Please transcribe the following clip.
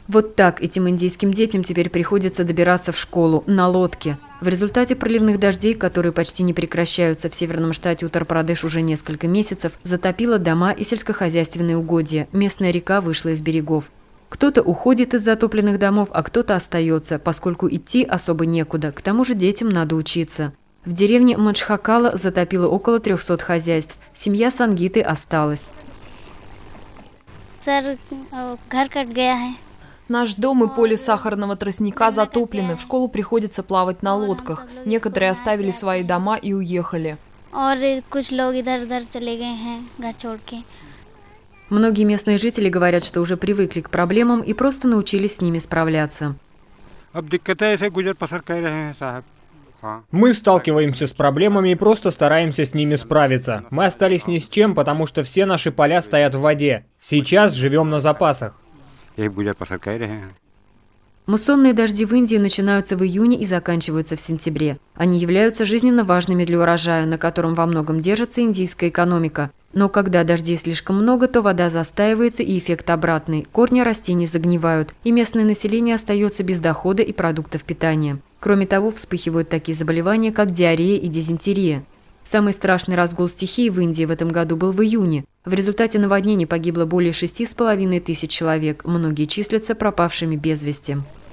Вот так этим индийским детям теперь приходится добираться в школу на лодке. В результате проливных дождей, которые почти не прекращаются в северном штате Утар-Прадеш уже несколько месяцев, затопило дома и сельскохозяйственные угодья. Местная река вышла из берегов. Кто-то уходит из затопленных домов, а кто-то остается, поскольку идти особо некуда. К тому же детям надо учиться. В деревне Мачхакала затопило около 300 хозяйств. Семья Сангиты осталась. Наш дом и поле сахарного тростника затоплены. В школу приходится плавать на лодках. Некоторые оставили свои дома и уехали. Многие местные жители говорят, что уже привыкли к проблемам и просто научились с ними справляться. Мы сталкиваемся с проблемами и просто стараемся с ними справиться. Мы остались ни с чем, потому что все наши поля стоят в воде. Сейчас живем на запасах. Муссонные дожди в Индии начинаются в июне и заканчиваются в сентябре. Они являются жизненно важными для урожая, на котором во многом держится индийская экономика. Но когда дождей слишком много, то вода застаивается и эффект обратный. Корни растений загнивают, и местное население остается без дохода и продуктов питания. Кроме того, вспыхивают такие заболевания, как диарея и дизентерия. Самый страшный разгул стихии в Индии в этом году был в июне. В результате наводнений погибло более 6500 человек, многие числятся пропавшими без вести.